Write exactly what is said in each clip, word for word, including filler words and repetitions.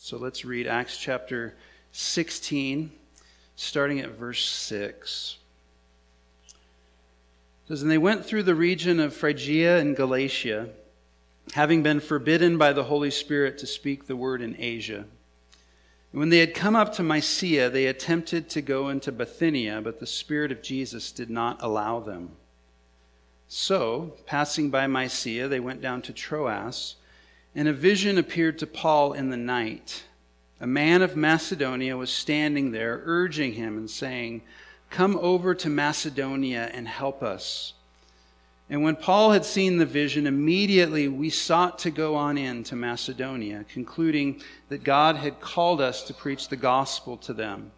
So let's read Acts chapter sixteen, starting at verse six. It says, "And they went through the region of Phrygia and Galatia, having been forbidden by the Holy Spirit to speak the word in Asia. And when they had come up to Mysia, they attempted to go into Bithynia, but the Spirit of Jesus did not allow them. So, passing by Mysia, they went down to Troas, and a vision appeared to Paul in the night. A man of Macedonia was standing there, urging him and saying, 'Come over to Macedonia and help us.' And when Paul had seen the vision, immediately we sought to go on in to Macedonia, concluding that God had called us to preach the gospel to them.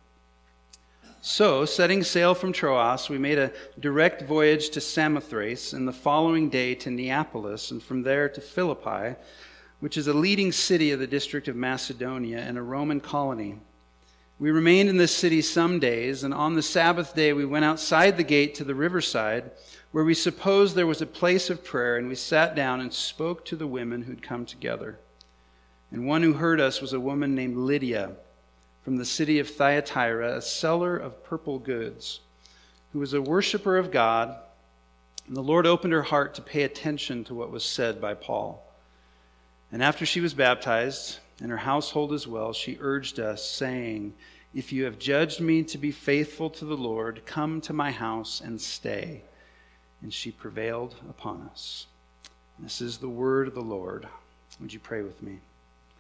So, setting sail from Troas, we made a direct voyage to Samothrace, and the following day to Neapolis, and from there to Philippi, which is a leading city of the district of Macedonia and a Roman colony. We remained in this city some days, and on the Sabbath day we went outside the gate to the riverside, where we supposed there was a place of prayer, and we sat down and spoke to the women who'd come together. And one who heard us was a woman named Lydia, from the city of Thyatira, a seller of purple goods, who was a worshiper of God, and the Lord opened her heart to pay attention to what was said by Paul. And after she was baptized, and her household as well, she urged us, saying, 'If you have judged me to be faithful to the Lord, come to my house and stay.' And she prevailed upon us." This is the word of the Lord. Would you pray with me?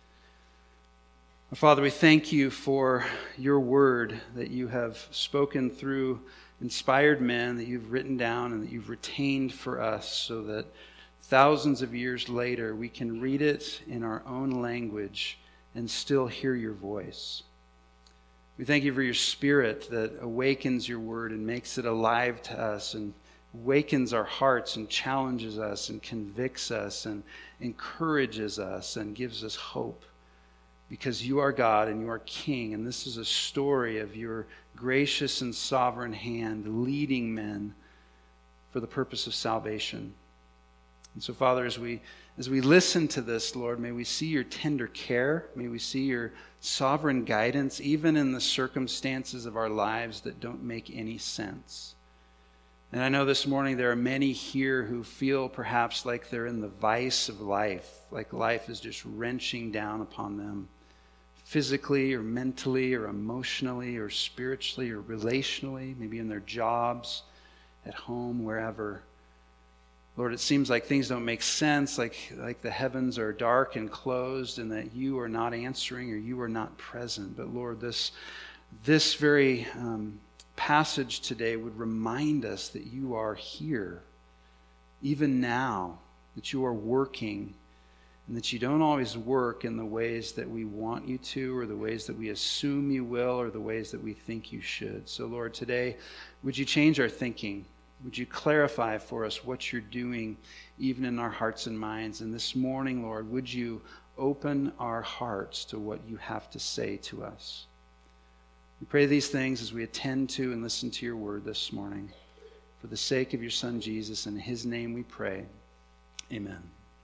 Our Father, we thank you for your word that you have spoken through inspired men, that you've written down and that you've retained for us, so that thousands of years later we can read it in our own language and still hear your voice. We thank you for your Spirit that awakens your word and makes it alive to us and awakens our hearts and challenges us and convicts us and encourages us and gives us hope, because you are God and you are King, and this is a story of your gracious and sovereign hand leading men for the purpose of salvation. And so, Father, as we as we listen to this, Lord, may we see your tender care, may we see your sovereign guidance, even in the circumstances of our lives that don't make any sense. And I know this morning there are many here who feel perhaps like they're in the vice of life, like life is just wrenching down upon them, physically or mentally or emotionally or spiritually or relationally, maybe in their jobs, at home, wherever. Lord, it seems like things don't make sense, like, like the heavens are dark and closed and that you are not answering or you are not present. But Lord, this, this very um, passage today would remind us that you are here, even now, that you are working, and that you don't always work in the ways that we want you to, or the ways that we assume you will, or the ways that we think you should. So Lord, today, would you change our thinking? Would you clarify for us what you're doing, even in our hearts and minds? And this morning, Lord, would you open our hearts to what you have to say to us? We pray these things as we attend to and listen to your word this morning. For the sake of your Son, Jesus, in his name we pray. Amen.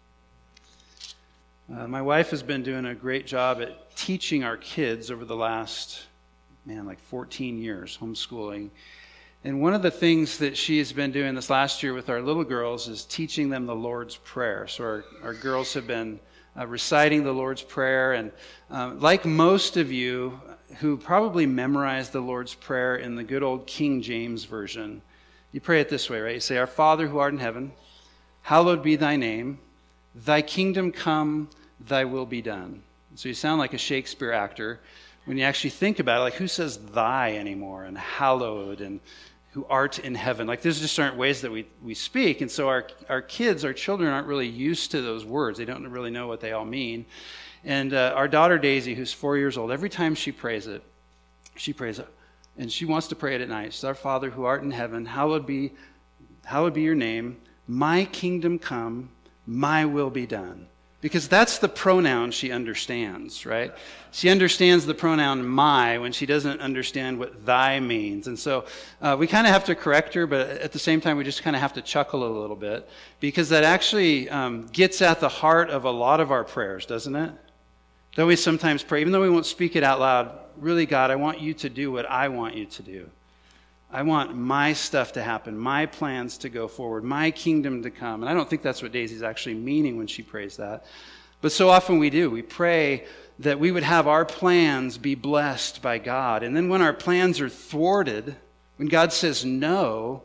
Uh, my wife has been doing a great job at teaching our kids over the last, man, like fourteen years, homeschooling. And one of the things that she has been doing this last year with our little girls is teaching them the Lord's Prayer. So our, our girls have been uh, reciting the Lord's Prayer. And um, like most of you who probably memorized the Lord's Prayer in the good old King James Version, you pray it this way, right? You say, "Our Father who art in heaven, hallowed be thy name. Thy kingdom come, thy will be done." So you sound like a Shakespeare actor when you actually think about it, like who says thy anymore, and hallowed, and who art in heaven. Like those just aren't ways that we, we speak. And so our, our kids, our children aren't really used to those words. They don't really know what they all mean. And uh, our daughter Daisy, who's four years old, every time she prays it, she prays it, and she wants to pray it at night. She's, "Our Father who art in heaven, hallowed be, hallowed be your name. My kingdom come, my will be done." Because that's the pronoun she understands, right? She understands the pronoun my when she doesn't understand what thy means. And so uh, we kind of have to correct her, but at the same time we just kind of have to chuckle a little bit, because that actually um, gets at the heart of a lot of our prayers, doesn't it? Don't we sometimes pray, even though we won't speak it out loud, really, God, I want you to do what I want you to do. I want my stuff to happen, my plans to go forward, my kingdom to come. And I don't think that's what Daisy's actually meaning when she prays that. But so often we do. We pray that we would have our plans be blessed by God. And then when our plans are thwarted, when God says no,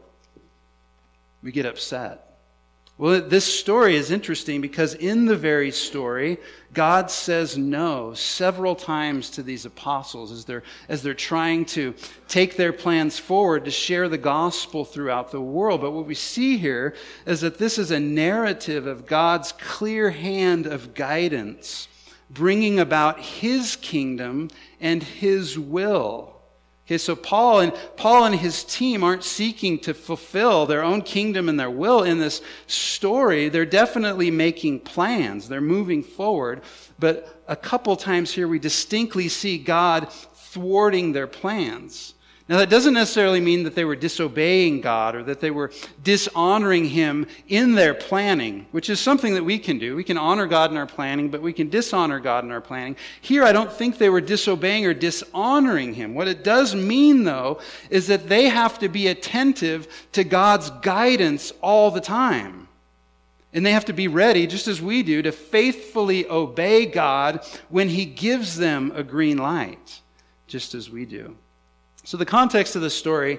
we get upset. Well, this story is interesting because in the very story, God says no several times to these apostles as they're, as they're trying to take their plans forward to share the gospel throughout the world. But what we see here is that this is a narrative of God's clear hand of guidance, bringing about his kingdom and his will. Okay, so Paul and Paul and his team aren't seeking to fulfill their own kingdom and their will in this story. They're definitely making plans. They're moving forward. But a couple times here we distinctly see God thwarting their plans. Now, that doesn't necessarily mean that they were disobeying God or that they were dishonoring him in their planning, which is something that we can do. We can honor God in our planning, but we can dishonor God in our planning. Here, I don't think they were disobeying or dishonoring him. What it does mean, though, is that they have to be attentive to God's guidance all the time. And they have to be ready, just as we do, to faithfully obey God when he gives them a green light, just as we do. So the context of the story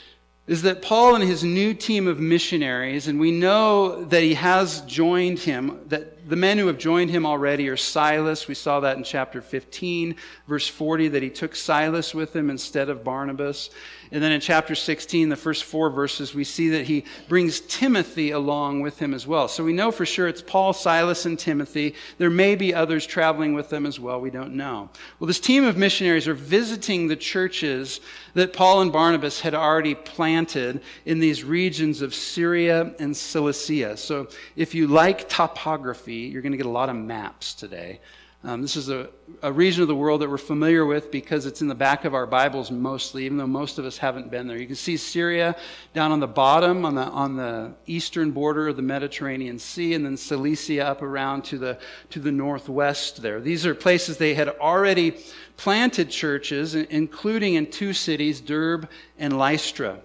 is that Paul and his new team of missionaries, and we know that he has joined him, that the men who have joined him already are Silas. We saw that in chapter fifteen, verse forty, that he took Silas with him instead of Barnabas. And then in chapter sixteen, the first four verses, we see that he brings Timothy along with him as well. So we know for sure it's Paul, Silas, and Timothy. There may be others traveling with them as well. We don't know. Well, this team of missionaries are visiting the churches that Paul and Barnabas had already planted in these regions of Syria and Cilicia. So if you like topography, you're going to get a lot of maps today. Um, this is a, a region of the world that we're familiar with because it's in the back of our Bibles mostly, even though most of us haven't been there. You can see Syria down on the bottom, on the on the eastern border of the Mediterranean Sea, and then Cilicia up around to the to the northwest there. These are places they had already planted churches, including in two cities, Derbe and Lystra.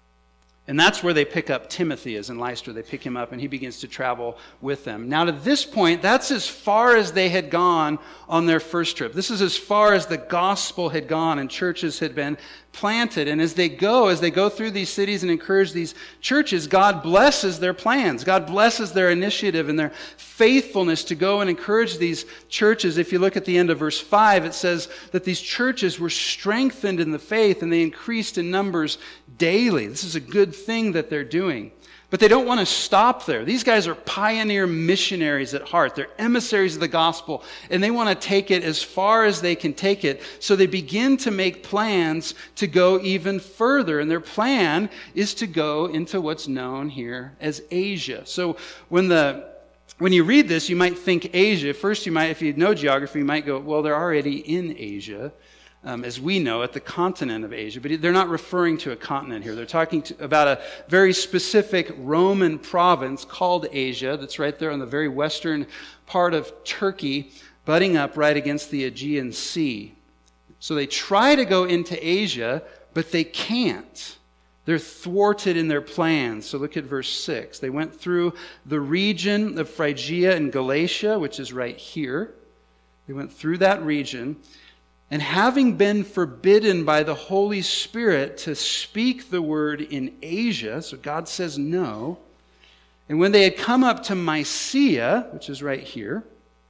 And that's where they pick up Timothy, is in Lystra. They pick him up and he begins to travel with them. Now to this point, that's as far as they had gone on their first trip. This is as far as the gospel had gone and churches had been planted. And as they go, as they go through these cities and encourage these churches, God blesses their plans. God blesses their initiative and their faithfulness to go and encourage these churches. If you look at the end of verse five, it says that these churches were strengthened in the faith and they increased in numbers daily. This is a good thing that they're doing. But they don't want to stop there. These guys are pioneer missionaries at heart. They're emissaries of the gospel, and they want to take it as far as they can take it. So they begin to make plans to go even further. And their plan is to go into what's known here as Asia. So when the when you read this, you might think Asia. First, you might, if you know geography, you might go, well, they're already in Asia. Um, as we know it, the continent of Asia. But they're not referring to a continent here. They're talking to, about a very specific Roman province called Asia that's right there on the very western part of Turkey, butting up right against the Aegean Sea. So they try to go into Asia, but they can't. They're thwarted in their plans. So look at verse six. They went through the region of Phrygia and Galatia, which is right here. They went through that region. And having been forbidden by the Holy Spirit to speak the word in Asia, so God says no, and when they had come up to Mysia, which is right here,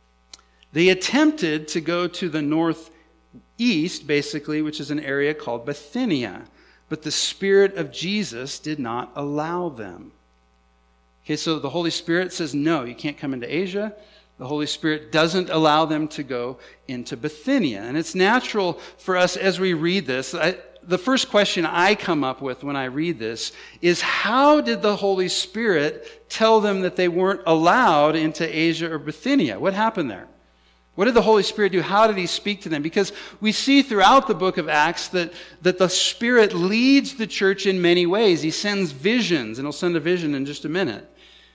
they attempted to go to the northeast, basically, which is an area called Bithynia, but the Spirit of Jesus did not allow them. Okay, so the Holy Spirit says, no, you can't come into Asia. The Holy Spirit doesn't allow them to go into Bithynia. And it's natural for us as we read this. I, the first question I come up with when I read this is, how did the Holy Spirit tell them that they weren't allowed into Asia or Bithynia? What happened there? What did the Holy Spirit do? How did he speak to them? Because we see throughout the book of Acts that, that the Spirit leads the church in many ways. He sends visions, and he'll send a vision in just a minute.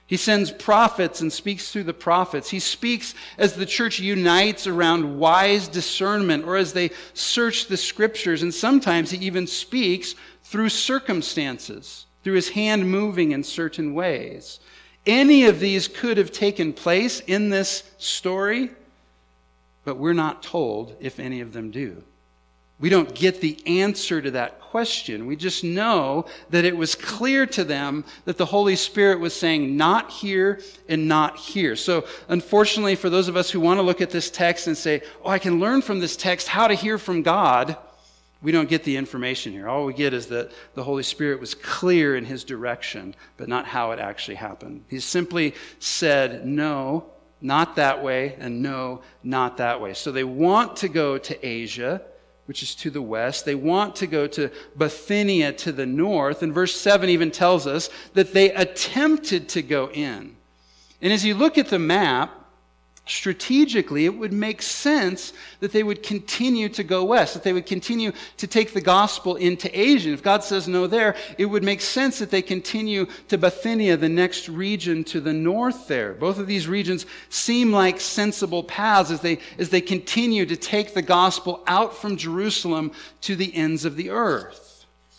He sends prophets and speaks through the prophets. He speaks as the church unites around wise discernment or as they search the scriptures. And sometimes he even speaks through circumstances, through his hand moving in certain ways. Any of these could have taken place in this story, but we're not told if any of them do. We don't get the answer to that question. We just know that it was clear to them that the Holy Spirit was saying not here and not here. So unfortunately, for those of us who want to look at this text and say, oh, I can learn from this text how to hear from God, we don't get the information here. All we get is that the Holy Spirit was clear in his direction, but not how it actually happened. He simply said, no, not that way, and no, not that way. So they want to go to Asia, which is to the west. They want to go to Bithynia to the north. And verse seven even tells us that they attempted to go in. And as you look at the map, strategically, it would make sense that they would continue to go west, that they would continue to take the gospel into Asia. If God says no there, it would make sense that they continue to Bithynia, the next region to the north there. Both of these regions seem like sensible paths as they, as they continue to take the gospel out from Jerusalem to the ends of the earth.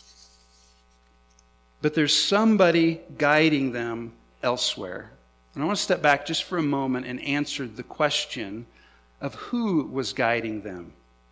But there's somebody guiding them elsewhere. And I want to step back just for a moment and answer the question of who was guiding them.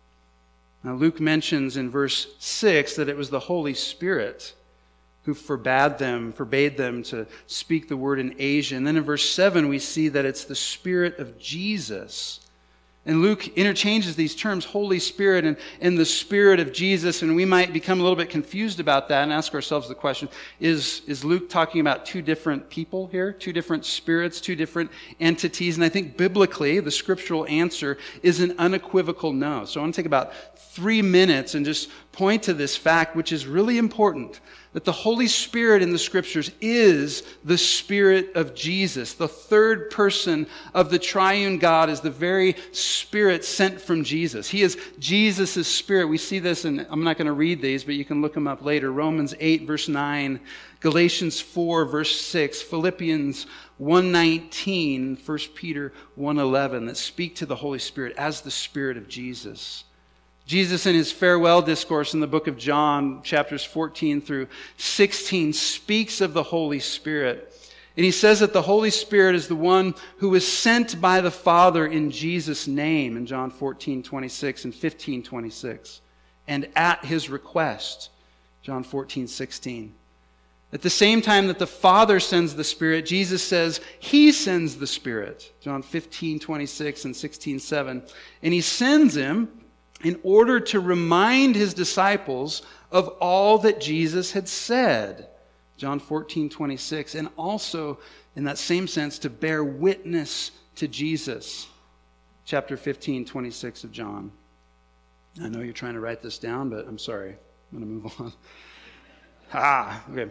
Now, Luke mentions in verse six that it was the Holy Spirit who forbade them, forbade them to speak the word in Asia. And then in verse seven, we see that it's the Spirit of Jesus. And Luke interchanges these terms, Holy Spirit and, and the Spirit of Jesus, and we might become a little bit confused about that and ask ourselves the question, is, is Luke talking about two different people here, two different spirits, two different entities? And I think biblically, the scriptural answer is an unequivocal no. So I want to take about three minutes and just point to this fact, which is really important, that the Holy Spirit in the Scriptures is the Spirit of Jesus. The third person of the triune God is the very Spirit sent from Jesus. He is Jesus' Spirit. We see this, and I'm not going to read these, but you can look them up later. Romans eight, verse nine, Galatians four, verse six, Philippians one nineteen, First Peter one eleven, that speak to the Holy Spirit as the Spirit of Jesus. Jesus, in his farewell discourse in the book of John, chapters fourteen through sixteen, speaks of the Holy Spirit. And he says that the Holy Spirit is the one who was sent by the Father in Jesus' name in John fourteen twenty-six and fifteen twenty-six. And at his request, John fourteen sixteen. At the same time that the Father sends the Spirit, Jesus says he sends the Spirit. John fifteen twenty-six and sixteen seven. And he sends him in order to remind his disciples of all that Jesus had said. John fourteen twenty-six. And also, in that same sense, to bear witness to Jesus. Chapter fifteen twenty-six of John. I know you're trying to write this down, but I'm sorry. I'm going to move on. Ah, okay.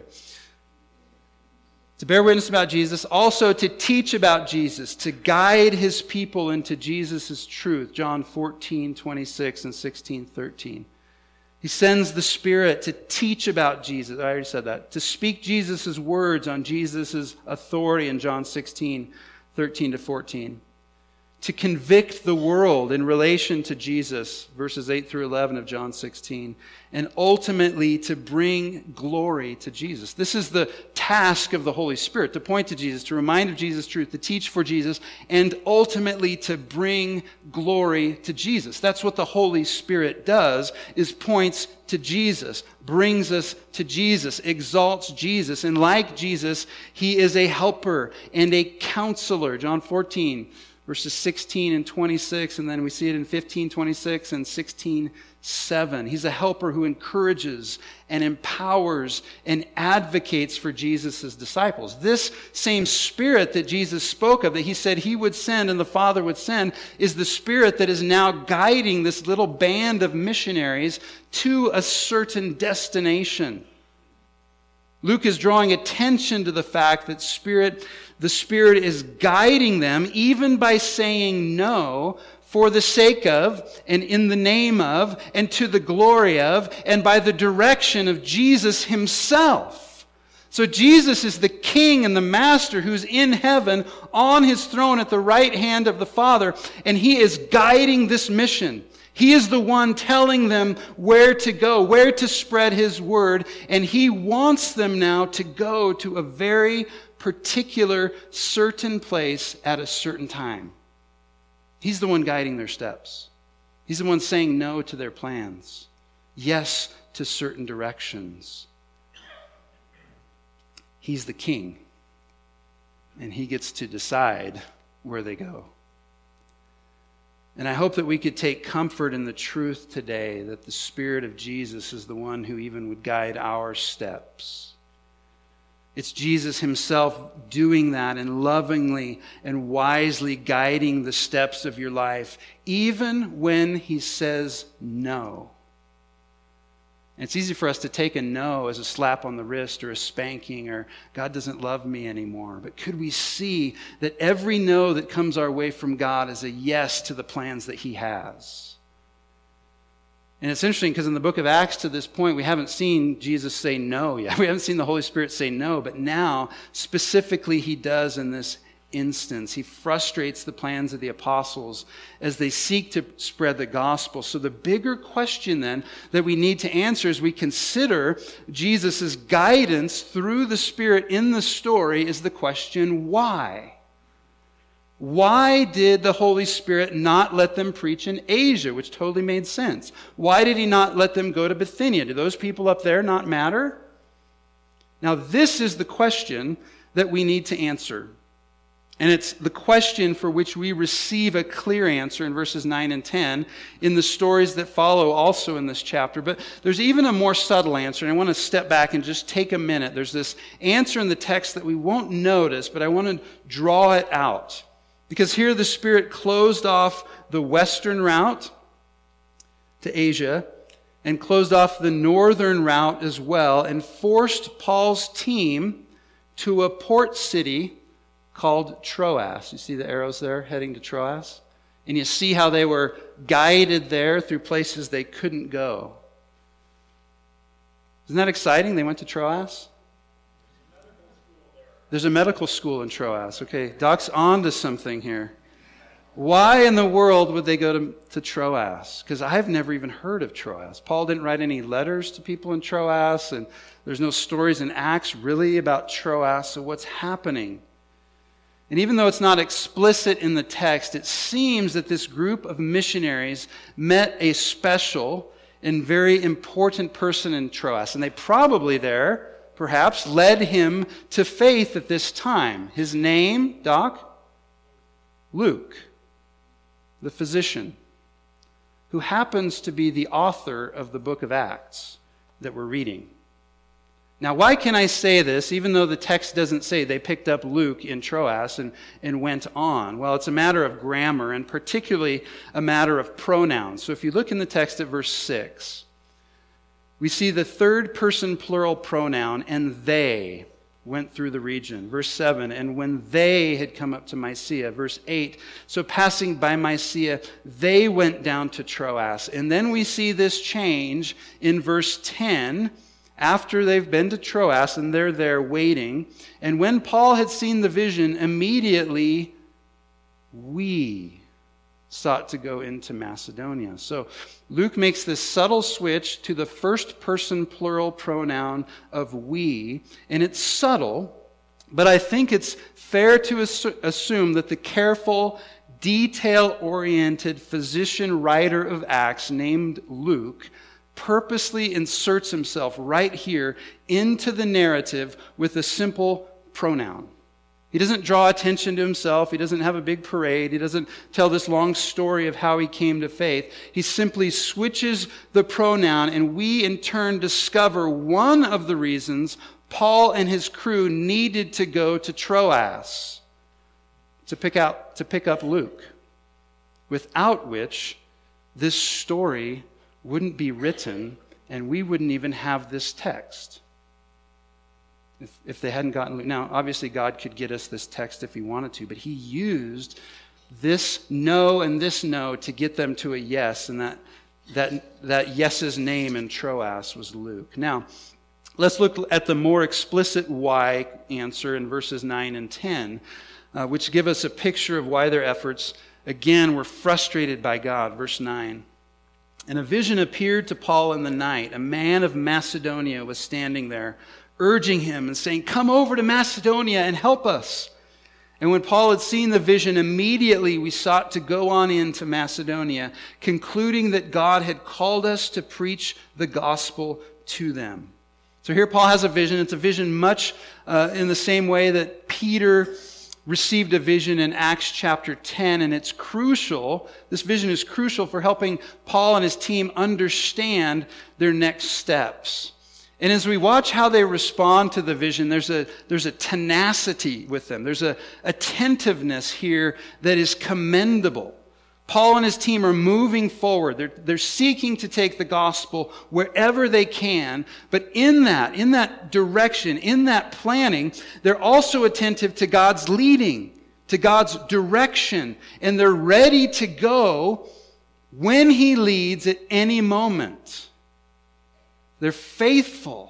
To bear witness about Jesus, also to teach about Jesus, to guide his people into Jesus' truth. John fourteen twenty-six and sixteen thirteen. He sends the Spirit to teach about Jesus. I already said that. To speak Jesus' words on Jesus' authority in John sixteen thirteen to fourteen. To convict the world in relation to Jesus, verses eight through eleven of John sixteen, and ultimately to bring glory to Jesus. This is the task of the Holy Spirit, to point to Jesus, to remind of Jesus' truth, to teach for Jesus, and ultimately to bring glory to Jesus. That's what the Holy Spirit does, is points to Jesus, brings us to Jesus, exalts Jesus, and like Jesus, he is a helper and a counselor. John fourteen verses sixteen and twenty-six, and then we see it in fifteen twenty-six and sixteen seven. He's a helper who encourages and empowers and advocates for Jesus' disciples. This same Spirit that Jesus spoke of, that he said he would send and the Father would send, is the Spirit that is now guiding this little band of missionaries to a certain destination. Luke is drawing attention to the fact that Spirit, the Spirit is guiding them even by saying no for the sake of and in the name of and to the glory of and by the direction of Jesus himself. So Jesus is the king and the master who's in heaven on his throne at the right hand of the Father, and he is guiding this mission. He is the one telling them where to go, where to spread his word, and he wants them now to go to a very particular, certain place at a certain time. He's the one guiding their steps. He's the one saying no to their plans, yes to certain directions. He's the king, and he gets to decide where they go. And I hope that we could take comfort in the truth today that the Spirit of Jesus is the one who even would guide our steps. It's Jesus himself doing that and lovingly and wisely guiding the steps of your life, even when he says no. And it's easy for us to take a no as a slap on the wrist or a spanking or God doesn't love me anymore. But could we see that every no that comes our way from God is a yes to the plans that he has? And it's interesting because in the book of Acts to this point, we haven't seen Jesus say no yet. We haven't seen the Holy Spirit say no, but now specifically he does in this instance. He frustrates the plans of the apostles as they seek to spread the gospel. So the bigger question then that we need to answer as we consider Jesus' guidance through the Spirit in the story is the question, why? Why did the Holy Spirit not let them preach in Asia, which totally made sense? Why did he not let them go to Bithynia? Do those people up there not matter? Now this is the question that we need to answer. And it's the question for which we receive a clear answer in verses nine and ten in the stories that follow also in this chapter. But there's even a more subtle answer, and I want to step back and just take a minute. There's this answer in the text that we won't notice, but I want to draw it out. Because here the Spirit closed off the western route to Asia and closed off the northern route as well and forced Paul's team to a port city called Troas. You see the arrows there heading to Troas? And you see how they were guided there through places they couldn't go. Isn't that exciting? They went to Troas? There's a medical school in Troas. Okay, Doc's on to something here. Why in the world would they go to, to Troas? Because I've never even heard of Troas. Paul didn't write any letters to people in Troas, and there's no stories in Acts really about Troas. So what's happening? And even though it's not explicit in the text, it seems that this group of missionaries met a special and very important person in Troas. And they probably there, perhaps, led him to faith at this time. His name, Doc? Luke, the physician, who happens to be the author of the book of Acts that we're reading. Now, why can I say this, even though the text doesn't say they picked up Luke in Troas and, and went on? Well, it's a matter of grammar, and particularly a matter of pronouns. So if you look in the text at verse six, we see the third person plural pronoun, and they went through the region. Verse seven, and when they had come up to Mysia. Verse eight, so passing by Mysia, they went down to Troas. And then we see this change in verse ten, after they've been to Troas and they're there waiting. And when Paul had seen the vision, immediately we sought to go into Macedonia. So Luke makes this subtle switch to the first person plural pronoun of we, and it's subtle, but I think it's fair to assu- assume that the careful, detail-oriented physician writer of Acts named Luke purposely inserts himself right here into the narrative with a simple pronoun. He doesn't draw attention to himself. He doesn't have a big parade. He doesn't tell this long story of how he came to faith. He simply switches the pronoun, and we in turn discover one of the reasons Paul and his crew needed to go to Troas to pick out to pick up Luke, without which this story wouldn't be written, and we wouldn't even have this text. If, if they hadn't gotten Luke. Now, obviously, God could get us this text if he wanted to, but he used this no and this no to get them to a yes, and that that that yes's name in Troas was Luke. Now, Let's look at the more explicit why answer in verses nine and ten, uh, which give us a picture of why their efforts, again, were frustrated by God. Verse nine. And a vision appeared to Paul in the night. A man of Macedonia was standing there, urging him and saying, "Come over to Macedonia and help us." And when Paul had seen the vision, immediately we sought to go on into Macedonia, concluding that God had called us to preach the gospel to them. So here Paul has a vision. It's a vision much uh, in the same way that Peter received a vision in Acts chapter ten, and it's crucial. This vision is crucial for helping Paul and his team understand their next steps. And as we watch how they respond to the vision, there's a, there's a tenacity with them. There's a attentiveness here that is commendable. Paul and his team are moving forward. They're, they're seeking to take the gospel wherever they can. But in that, in that direction, in that planning, they're also attentive to God's leading, to God's direction. And they're ready to go when He leads at any moment. They're faithful.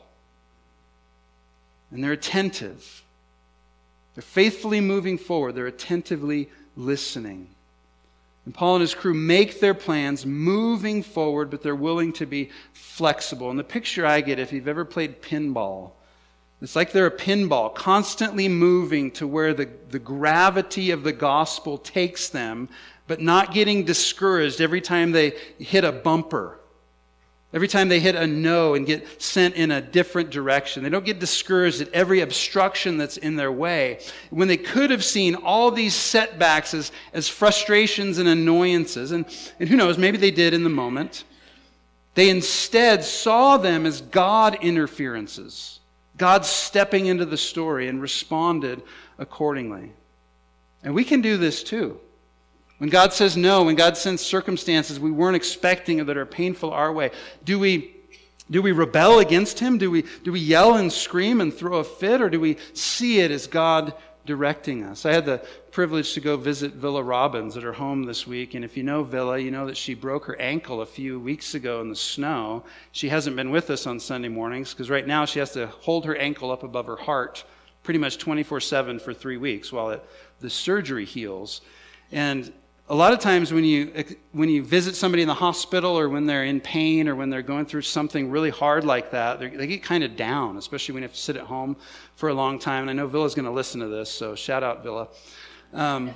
And they're attentive. They're faithfully moving forward. They're attentively listening. And Paul and his crew make their plans moving forward, but they're willing to be flexible. And the picture I get, if you've ever played pinball, it's like they're a pinball, constantly moving to where the, the gravity of the gospel takes them, but not getting discouraged every time they hit a bumper. Every time they hit a no and get sent in a different direction. They don't get discouraged at every obstruction that's in their way. When they could have seen all these setbacks as, as frustrations and annoyances, and, and who knows, maybe they did in the moment, they instead saw them as God interferences. God stepping into the story and responded accordingly. And we can do this too. When God says no, when God sends circumstances we weren't expecting or that are painful our way, do we do we rebel against Him? Do we do we yell and scream and throw a fit, or do we see it as God directing us? I had the privilege to go visit Villa Robbins at her home this week, and if you know Villa, you know that she broke her ankle a few weeks ago in the snow. She hasn't been with us on Sunday mornings because right now she has to hold her ankle up above her heart pretty much twenty-four seven for three weeks while it, the surgery heals. And a lot of times when you when you visit somebody in the hospital or when they're in pain or when they're going through something really hard like that, they get kind of down, especially when you have to sit at home for a long time. And I know Villa's going to listen to this, so shout out, Villa. Um,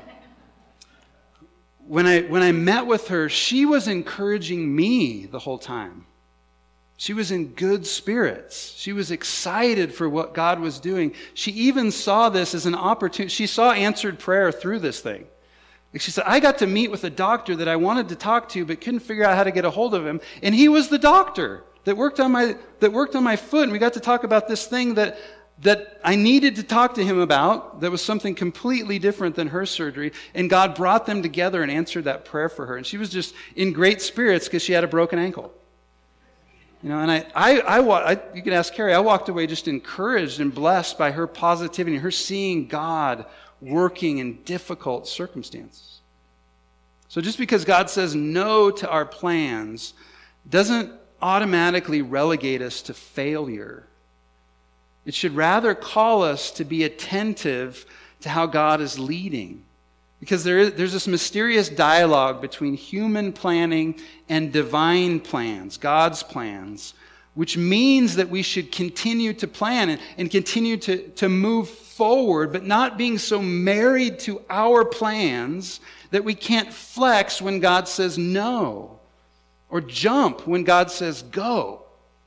when I when I met with her, she was encouraging me the whole time. She was in good spirits. She was excited for what God was doing. She even saw this as an opportunity. She saw answered prayer through this thing. Like she said, I got to meet with a doctor that I wanted to talk to but couldn't figure out how to get a hold of him. And he was the doctor that worked on my that worked on my foot. And we got to talk about this thing that, that I needed to talk to him about that was something completely different than her surgery. And God brought them together and answered that prayer for her. And she was just in great spirits because she had a broken ankle. You know, and I, I, I, I, you can ask Carrie, I walked away just encouraged and blessed by her positivity, her seeing God working in difficult circumstances. So just because God says no to our plans doesn't automatically relegate us to failure. It should rather call us to be attentive to how God is leading. Because there is, there's this mysterious dialogue between human planning and divine plans, God's plans, which means that we should continue to plan and, and continue to, to move forward, but not being so married to our plans that we can't flex when God says no, or jump when God says go.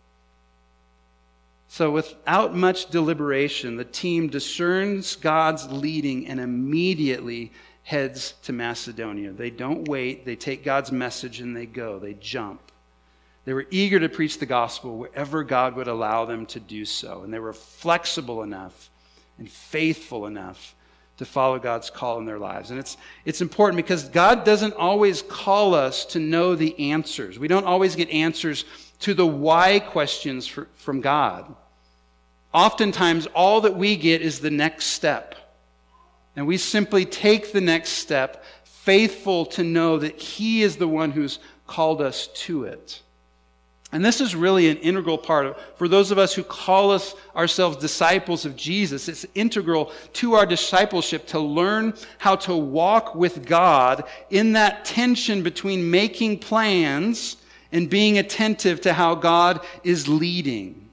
So without much deliberation, the team discerns God's leading and immediately heads to Macedonia. They don't wait. They take God's message and they go. They jump. They were eager to preach the gospel wherever God would allow them to do so. And they were flexible enough and faithful enough to follow God's call in their lives. And it's it's important because God doesn't always call us to know the answers. We don't always get answers to the why questions for, from God. Oftentimes, all that we get is the next step. And we simply take the next step, faithful to know that He is the one who's called us to it. And this is really an integral part of, for those of us who call us ourselves disciples of Jesus, it's integral to our discipleship to learn how to walk with God in that tension between making plans and being attentive to how God is leading.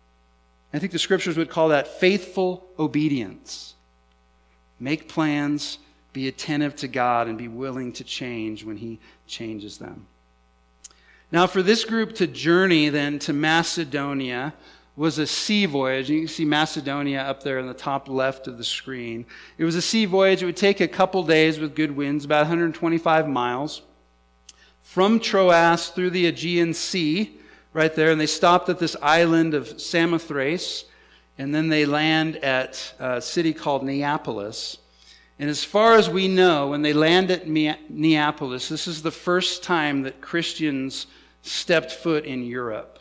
I think the scriptures would call that faithful obedience. Make plans, be attentive to God, and be willing to change when He changes them. Now, for this group to journey then to Macedonia was a sea voyage. You can see Macedonia up there in the top left of the screen. It was a sea voyage. It would take a couple days with good winds, about one hundred twenty-five miles, from Troas through the Aegean Sea, right there. And they stopped at this island of Samothrace, and then they land at a city called Neapolis. And as far as we know, when they land at Neapolis, this is the first time that Christians stepped foot in Europe,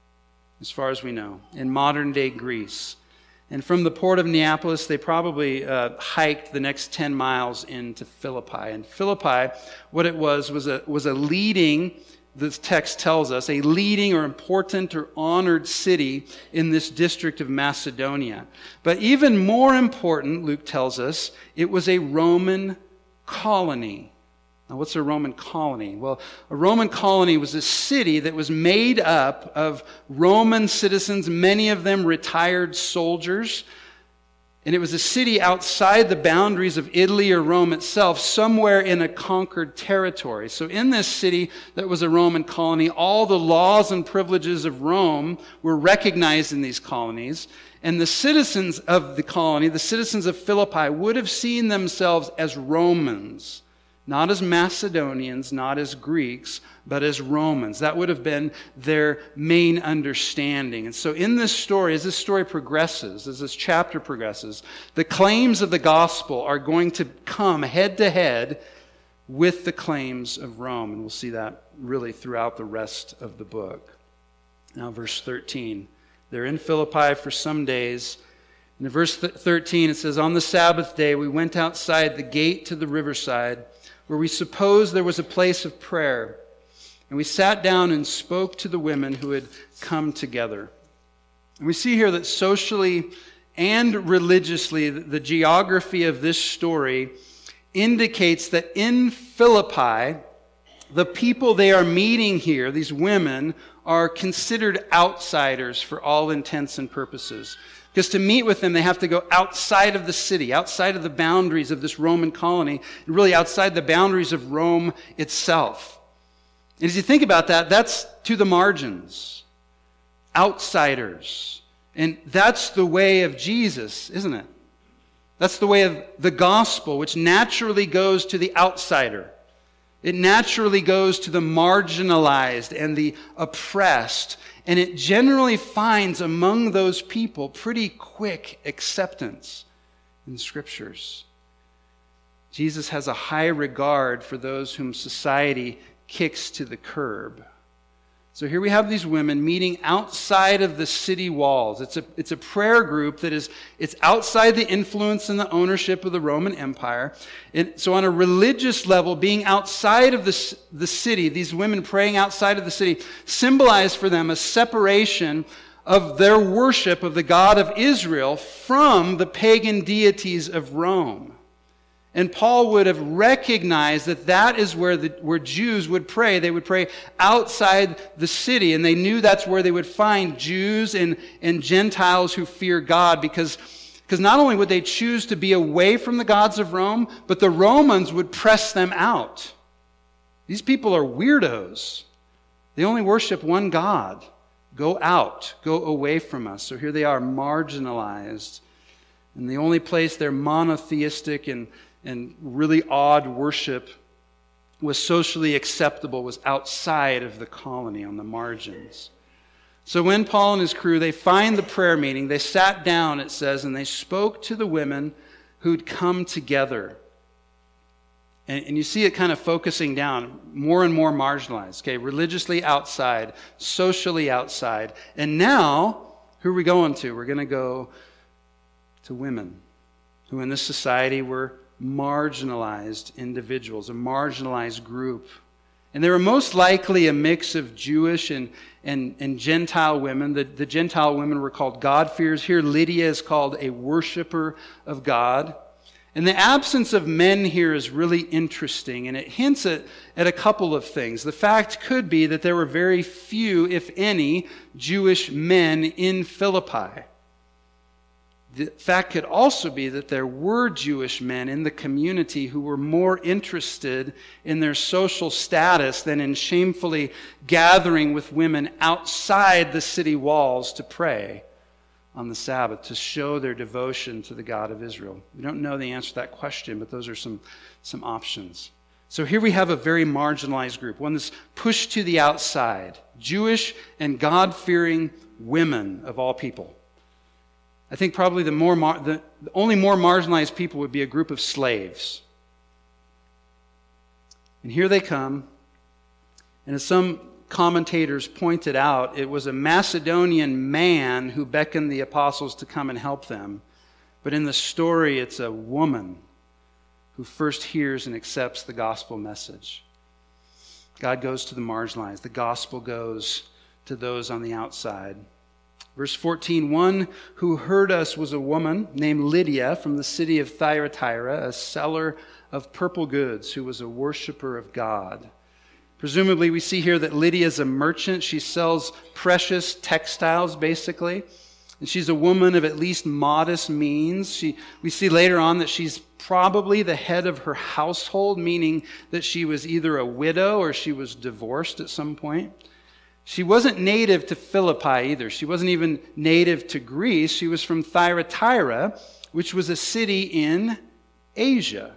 as far as we know, in modern-day Greece. And from the port of Neapolis, they probably uh, hiked the next ten miles into Philippi. And Philippi, what it was, was a, was a leading, this text tells us, a leading or important or honored city in this district of Macedonia. But even more important, Luke tells us, it was a Roman colony. Now, what's a Roman colony? Well, a Roman colony was a city that was made up of Roman citizens, many of them retired soldiers. And it was a city outside the boundaries of Italy or Rome itself, somewhere in a conquered territory. So in this city that was a Roman colony, all the laws and privileges of Rome were recognized in these colonies. And the citizens of the colony, the citizens of Philippi, would have seen themselves as Romans. Not as Macedonians, not as Greeks, but as Romans. That would have been their main understanding. And so in this story, as this story progresses, as this chapter progresses, the claims of the gospel are going to come head to head with the claims of Rome. And we'll see that really throughout the rest of the book. Now, verse thirteen. They're in Philippi for some days. And in verse thirteen, it says, "On the Sabbath day, we went outside the gate to the riverside, where we supposed there was a place of prayer. And we sat down and spoke to the women who had come together." And we see here that socially and religiously, the geography of this story indicates that in Philippi, the people they are meeting here, these women, are considered outsiders for all intents and purposes. Because to meet with them, they have to go outside of the city, outside of the boundaries of this Roman colony, and really outside the boundaries of Rome itself. And as you think about that, that's to the margins, outsiders. And that's the way of Jesus, isn't it? That's the way of the gospel, which naturally goes to the outsider. It naturally goes to the marginalized and the oppressed. And it generally finds among those people pretty quick acceptance in the Scriptures. Jesus has a high regard for those whom society kicks to the curb. So here we have these women meeting outside of the city walls. It's a, it's a prayer group that is, it's outside the influence and the ownership of the Roman Empire. It, so on a religious level, being outside of the, the city, these women praying outside of the city, symbolize for them a separation of their worship of the God of Israel from the pagan deities of Rome. And Paul would have recognized that that is where the where Jews would pray. They would pray outside the city, and they knew that's where they would find Jews and, and Gentiles who fear God, because, because not only would they choose to be away from the gods of Rome, but the Romans would press them out. These people are weirdos. They only worship one God. Go out. Go away from us. So here they are, marginalized. And the only place they're monotheistic and and really odd worship was socially acceptable was outside of the colony on the margins. So when Paul and his crew, they find the prayer meeting, they sat down, it says, and they spoke to the women who'd come together. And, and you see it kind of focusing down, more and more marginalized, okay, religiously outside, socially outside. And now, who are we going to? We're going to go to women who in this society were marginalized individuals, a marginalized group. And they were most likely a mix of Jewish and, and, and Gentile women. The, the Gentile women were called God-fearers. Here, Lydia is called a worshiper of God. And the absence of men here is really interesting, and it hints at, at a couple of things. The fact could be that there were very few, if any, Jewish men in Philippi. The fact could also be that there were Jewish men in the community who were more interested in their social status than in shamefully gathering with women outside the city walls to pray on the Sabbath, to show their devotion to the God of Israel. We don't know the answer to that question, but those are some, some options. So here we have a very marginalized group, one that's pushed to the outside, Jewish and God-fearing women of all people. I think probably the, more mar- the, the only more marginalized people would be a group of slaves. And here they come, and as some commentators pointed out, it was a Macedonian man who beckoned the apostles to come and help them. But in the story, it's a woman who first hears and accepts the gospel message. God goes to the marginalized. The gospel goes to those on the outside. Verse fourteen, one who heard us was a woman named Lydia from the city of Thyatira, a seller of purple goods, who was a worshiper of God. Presumably, we see here that Lydia is a merchant. She sells precious textiles, basically. And she's a woman of at least modest means. She, we see later on that she's probably the head of her household, meaning that she was either a widow or she was divorced at some point. She wasn't native to Philippi either. She wasn't even native to Greece. She was from Thyatira, which was a city in Asia.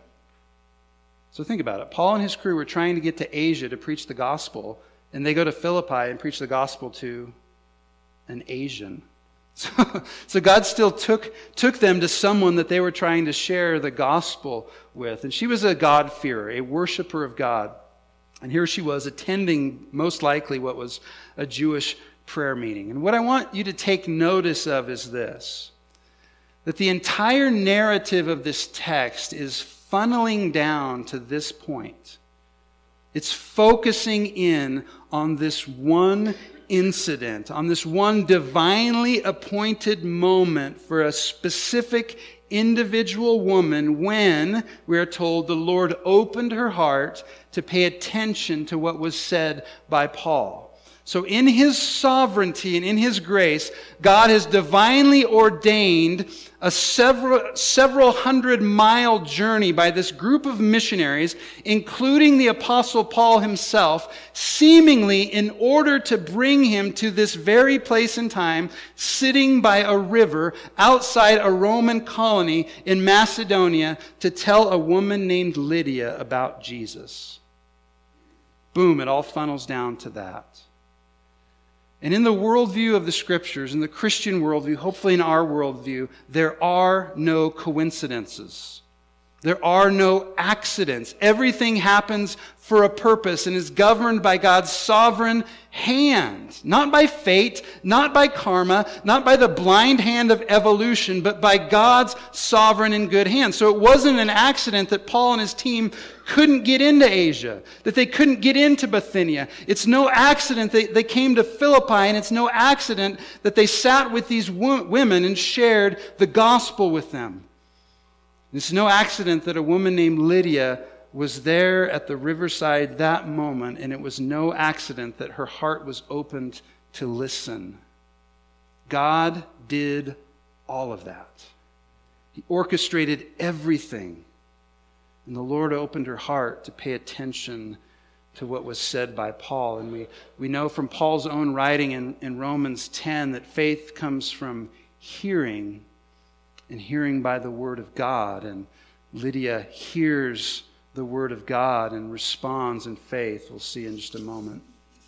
So think about it. Paul and his crew were trying to get to Asia to preach the gospel, and they go to Philippi and preach the gospel to an Asian. So, so God still took, took them to someone that they were trying to share the gospel with. And she was a God-fearer, a worshiper of God. And here she was attending most likely what was a Jewish prayer meeting. And what I want you to take notice of is this, that the entire narrative of this text is funneling down to this point. It's focusing in on this one incident, on this one divinely appointed moment for a specific individual woman when, we are told, the Lord opened her heart to pay attention to what was said by Paul. So in His sovereignty and in His grace, God has divinely ordained a several, several hundred mile journey by this group of missionaries, including the Apostle Paul himself, seemingly in order to bring him to this very place and time, sitting by a river outside a Roman colony in Macedonia to tell a woman named Lydia about Jesus. Boom, it all funnels down to that. And in the worldview of the Scriptures, in the Christian worldview, hopefully in our worldview, there are no coincidences. There are no accidents. Everything happens for a purpose and is governed by God's sovereign hand. Not by fate, not by karma, not by the blind hand of evolution, but by God's sovereign and good hand. So it wasn't an accident that Paul and his team couldn't get into Asia, that they couldn't get into Bithynia. It's no accident that they came to Philippi, and it's no accident that they sat with these wo- women and shared the gospel with them. It's no accident that a woman named Lydia was there at the riverside that moment, and it was no accident that her heart was opened to listen. God did all of that. He orchestrated everything. And the Lord opened her heart to pay attention to what was said by Paul. And we, we know from Paul's own writing in, in Romans ten that faith comes from hearing, and hearing by the word of God. And Lydia hears the word of God and responds in faith. We'll see in just a moment.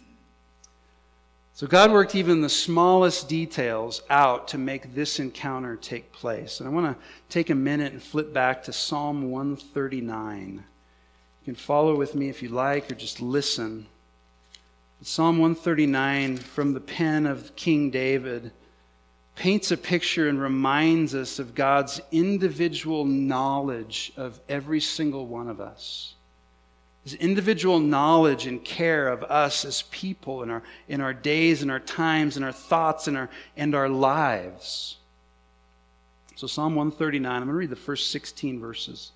So God worked even the smallest details out to make this encounter take place. And I want to take a minute and flip back to Psalm one thirty-nine. You can follow with me if you like, or just listen. Psalm one thirty-nine, from the pen of King David, paints a picture and reminds us of God's individual knowledge of every single one of us. His individual knowledge and care of us as people in our, in our days and our times and our thoughts and our, and our lives. So Psalm one thirty-nine, I'm going to read the first sixteen verses.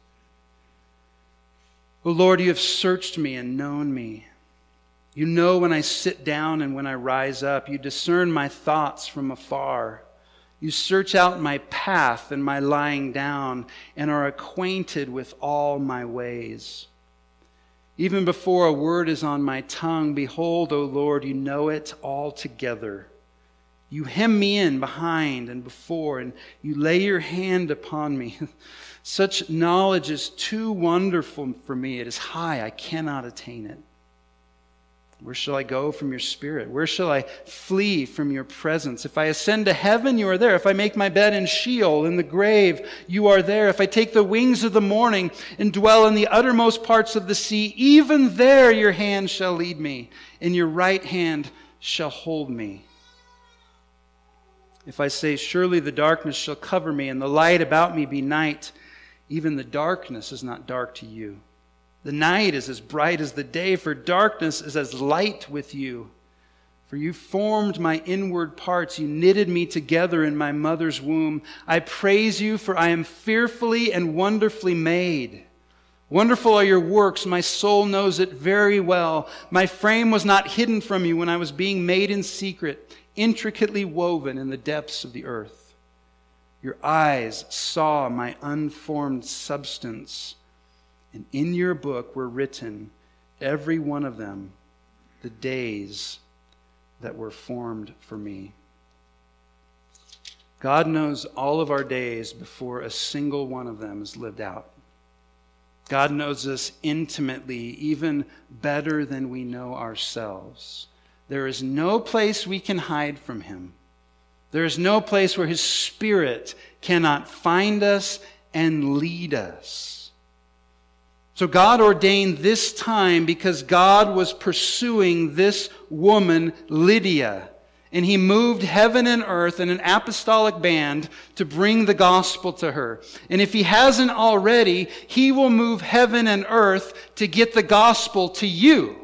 O Lord, you have searched me and known me. You know when I sit down and when I rise up. You discern my thoughts from afar. You search out my path and my lying down and are acquainted with all my ways. Even before a word is on my tongue, behold, O Lord, you know it altogether. You hem me in behind and before, and you lay your hand upon me. Such knowledge is too wonderful for me. It is high, I cannot attain it. Where shall I go from your spirit? Where shall I flee from your presence? If I ascend to heaven, you are there. If I make my bed in Sheol, in the grave, you are there. If I take the wings of the morning and dwell in the uttermost parts of the sea, even there your hand shall lead me, and your right hand shall hold me. If I say, surely the darkness shall cover me, and the light about me be night, even the darkness is not dark to you. The night is as bright as the day, for darkness is as light with you. For you formed my inward parts. You knitted me together in my mother's womb. I praise you, for I am fearfully and wonderfully made. Wonderful are your works. My soul knows it very well. My frame was not hidden from you when I was being made in secret, intricately woven in the depths of the earth. Your eyes saw my unformed substance. And in your book were written, every one of them, the days that were formed for me. God knows all of our days before a single one of them is lived out. God knows us intimately, even better than we know ourselves. There is no place we can hide from him. There is no place where his Spirit cannot find us and lead us. So God ordained this time because God was pursuing this woman, Lydia. And he moved heaven and earth in an apostolic band to bring the gospel to her. And if he hasn't already, he will move heaven and earth to get the gospel to you.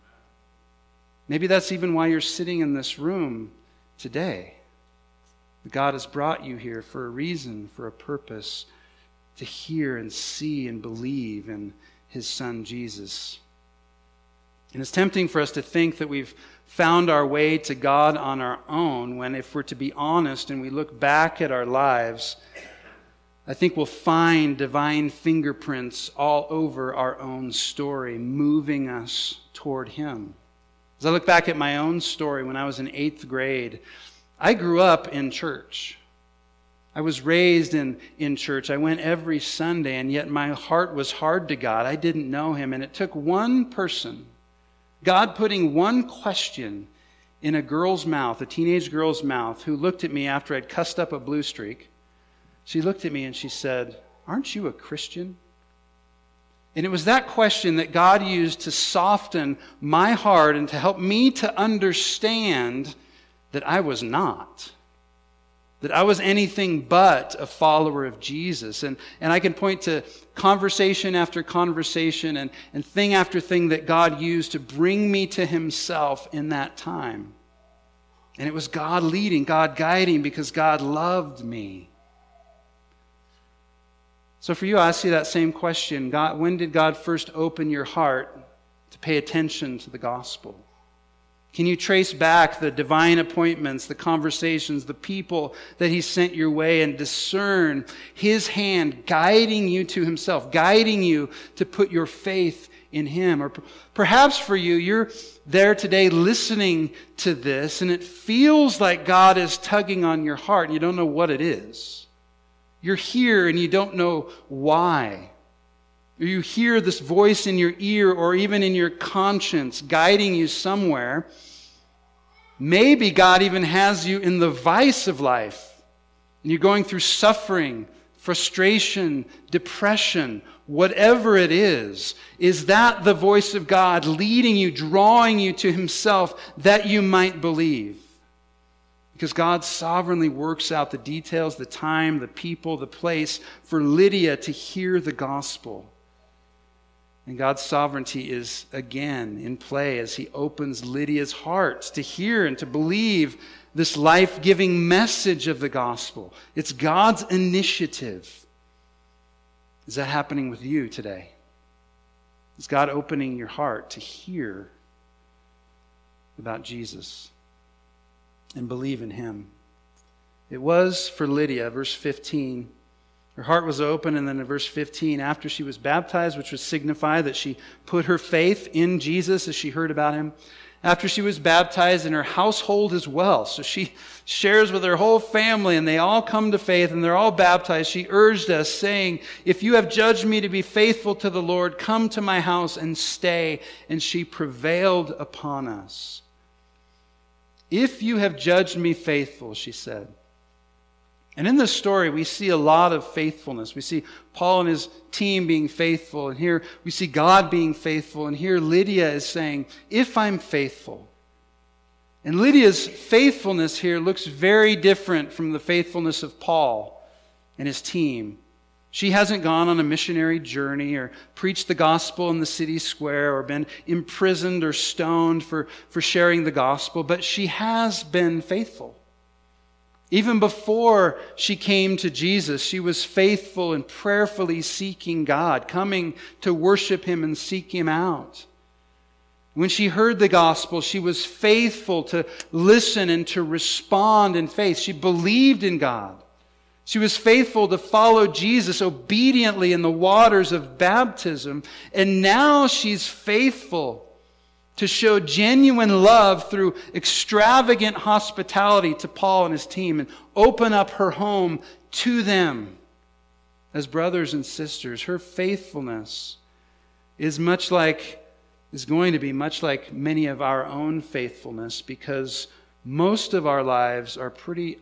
Maybe that's even why you're sitting in this room today. God has brought you here for a reason, for a purpose, to hear and see and believe in his Son Jesus. And it's tempting for us to think that we've found our way to God on our own, when if we're to be honest and we look back at our lives, I think we'll find divine fingerprints all over our own story, moving us toward him. As I look back at my own story when I was in eighth grade, I grew up in church. I was raised in, in church. I went every Sunday, and yet my heart was hard to God. I didn't know him, and it took one person, God putting one question in a girl's mouth, a teenage girl's mouth, who looked at me after I'd cussed up a blue streak. She looked at me and she said, "Aren't you a Christian?" And it was that question that God used to soften my heart and to help me to understand that I was not. That I was anything but a follower of Jesus. And, and I can point to conversation after conversation and, and thing after thing that God used to bring me to himself in that time. And it was God leading, God guiding, because God loved me. So for you, I see that same question. God, when did God first open your heart to pay attention to the gospel? Can you trace back the divine appointments, the conversations, the people that he sent your way, and discern his hand guiding you to himself, guiding you to put your faith in him? Or perhaps for you, you're there today listening to this, and it feels like God is tugging on your heart, and you don't know what it is. You're here, and you don't know why. Or you hear this voice in your ear or even in your conscience guiding you somewhere. Maybe God even has you in the vice of life. And you're going through suffering, frustration, depression, whatever it is. Is that the voice of God leading you, drawing you to himself that you might believe? Because God sovereignly works out the details, the time, the people, the place for Lydia to hear the gospel. And God's sovereignty is again in play as he opens Lydia's heart to hear and to believe this life-giving message of the gospel. It's God's initiative. Is that happening with you today? Is God opening your heart to hear about Jesus and believe in him? It was for Lydia, verse fifteen. Her heart was open, and then in verse fifteen, after she was baptized, which would signify that she put her faith in Jesus as she heard about him, after she was baptized in her household as well. So she shares with her whole family, and they all come to faith, and they're all baptized. She urged us, saying, if you have judged me to be faithful to the Lord, come to my house and stay. And she prevailed upon us. If you have judged me faithful, she said. And in this story, we see a lot of faithfulness. We see Paul and his team being faithful. And here we see God being faithful. And here Lydia is saying, if I'm faithful. And Lydia's faithfulness here looks very different from the faithfulness of Paul and his team. She hasn't gone on a missionary journey or preached the gospel in the city square or been imprisoned or stoned for, for sharing the gospel, but she has been faithful. Even before she came to Jesus, she was faithful and prayerfully seeking God, coming to worship him and seek him out. When she heard the gospel, she was faithful to listen and to respond in faith. She believed in God. She was faithful to follow Jesus obediently in the waters of baptism. And now she's faithful to show genuine love through extravagant hospitality to Paul and his team and open up her home to them as brothers and sisters. Her faithfulness is much like, is going to be much like many of our own faithfulness, because most of our lives are pretty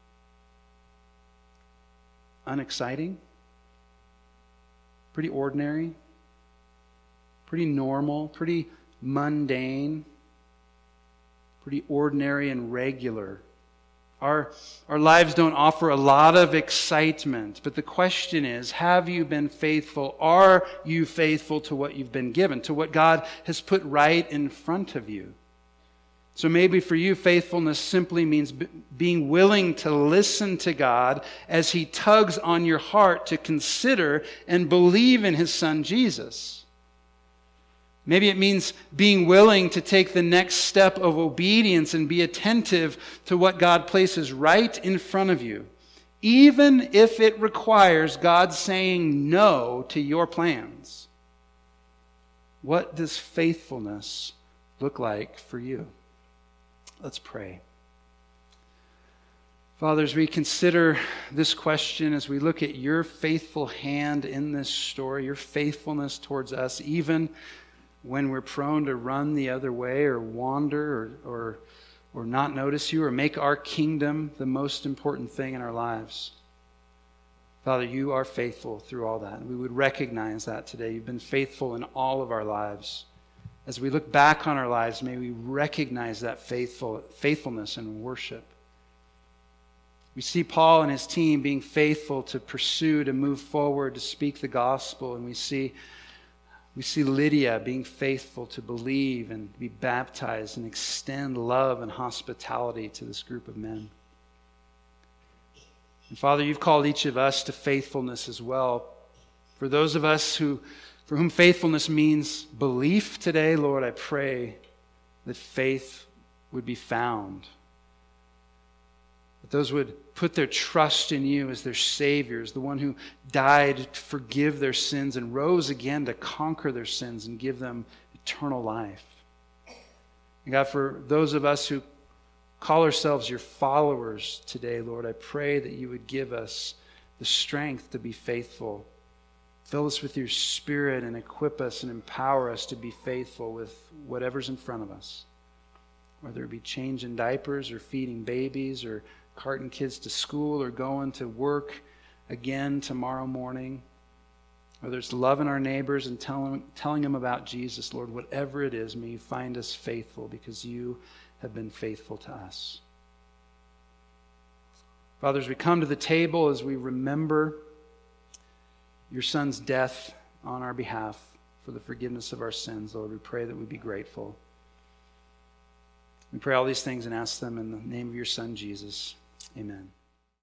unexciting, pretty ordinary, pretty normal, pretty mundane, pretty ordinary and regular. Our, our lives don't offer a lot of excitement, but the question is, have you been faithful? Are you faithful to what you've been given, to what God has put right in front of you? So maybe for you, faithfulness simply means b- being willing to listen to God as he tugs on your heart to consider and believe in his Son Jesus. Maybe it means being willing to take the next step of obedience and be attentive to what God places right in front of you, even if it requires God saying no to your plans. What does faithfulness look like for you? Let's pray. Father, as we consider this question, as we look at your faithful hand in this story, your faithfulness towards us, even when we're prone to run the other way or wander or, or, or not notice you or make our kingdom the most important thing in our lives. Father, you are faithful through all that. And we would recognize that today. You've been faithful in all of our lives. As we look back on our lives, may we recognize that faithful faithfulness and worship. We see Paul and his team being faithful to pursue, to move forward, to speak the gospel. And we see We see Lydia being faithful to believe and be baptized and extend love and hospitality to this group of men. And Father, you've called each of us to faithfulness as well. For those of us who, for whom faithfulness means belief today, Lord, I pray that faith would be found. That those would put their trust in you as their Savior, as the one who died to forgive their sins and rose again to conquer their sins and give them eternal life. And God, for those of us who call ourselves your followers today, Lord, I pray that you would give us the strength to be faithful. Fill us with your Spirit and equip us and empower us to be faithful with whatever's in front of us. Whether it be changing diapers or feeding babies or carting kids to school or going to work again tomorrow morning. Whether it's loving our neighbors and telling, telling them about Jesus, Lord, whatever it is, may you find us faithful because you have been faithful to us. Father, as we come to the table, as we remember your Son's death on our behalf, for the forgiveness of our sins. Lord, we pray that we be grateful. We pray all these things and ask them in the name of your Son, Jesus. Amen.